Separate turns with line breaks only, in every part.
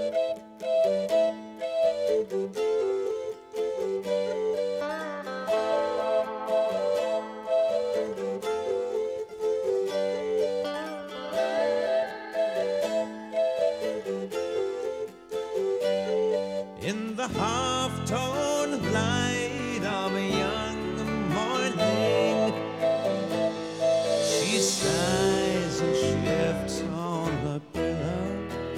In the half-tone light of a young morning, she sighs and shifts on the pillow,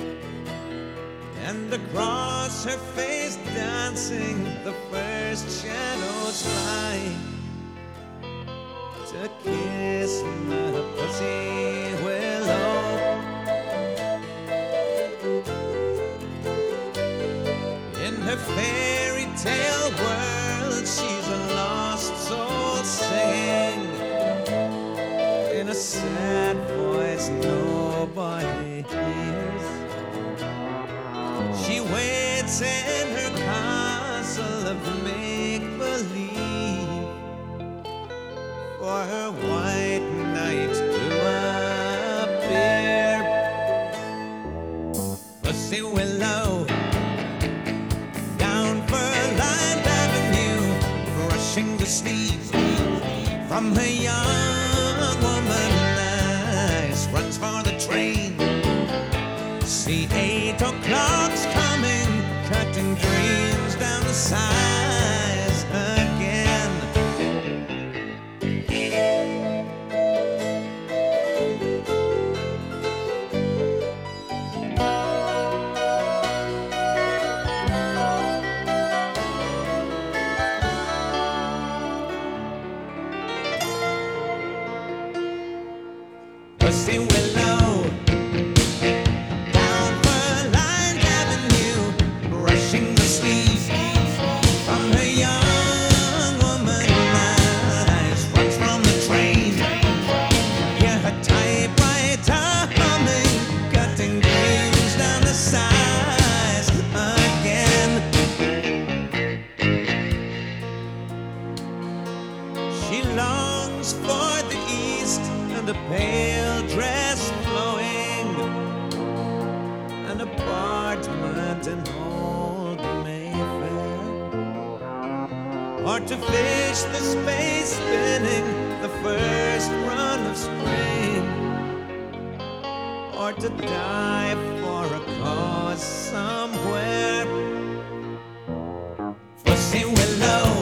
and across her face dancing the first shadows fly to kiss the pussy willow. In her fairy tale world, she's a lost soul singing in a sad voice nobody hears. She waits in her castle of make-believe for her white knight to appear. Pussy willow, the sleep from her young woman eyes, runs for the train. See 8 o'clock's coming, cutting dreams down the sides again. Pussy willow, down Furlined Avenue, brushing the sleep from her young woman eyes, runs from the train. Hear her typewriter humming, cutting dreams down the sides again. She longs for the east and a pale dress flowing, an apartment in old Mayfair, or to fish the space spinning the first run of spring, or to die for a cause somewhere. Pussy willow,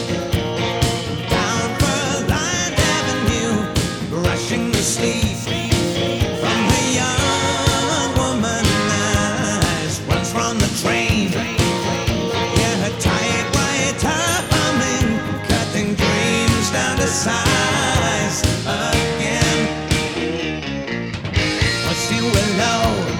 sleep from her young woman eyes, runs from the train. Yeah, her typewriter humming, cutting dreams down to size again. Pussy willow,